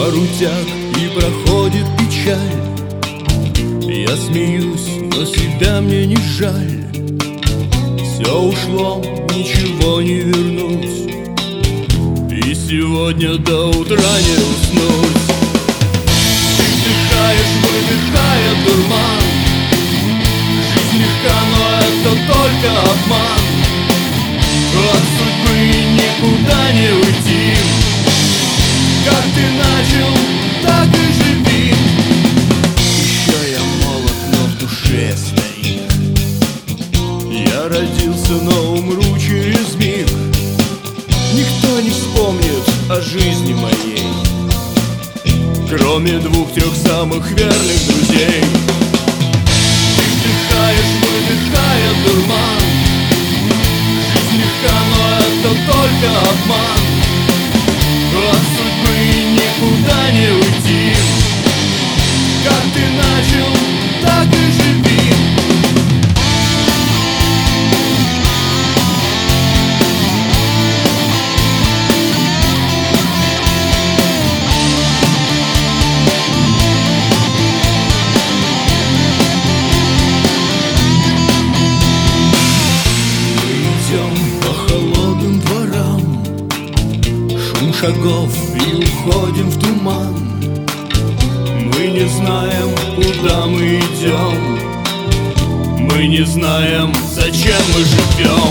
крутяк и проходит печаль. Я смеюсь, но себя мне не жаль. Все ушло, ничего не вернуть, и сегодня до утра не уснуть. Ты вдыхаешь, выдыхая дурман. Жизнь легка, но это только обман. От судьбы никуда не уйти. Как ты начал, так и живи. Еще я молод, но в душе старик. Я родился, но умру через миг. Никто не вспомнит о жизни моей, кроме двух-трех самых верных друзей. Ты вдыхаешь, выдыхая дурман. Жизнь легка, но это только обман. От судьбы никуда не уйти. Как ты начал, так и живи. Шагов и уходим в туман. Мы не знаем, куда мы идем. Мы не знаем, зачем мы живем.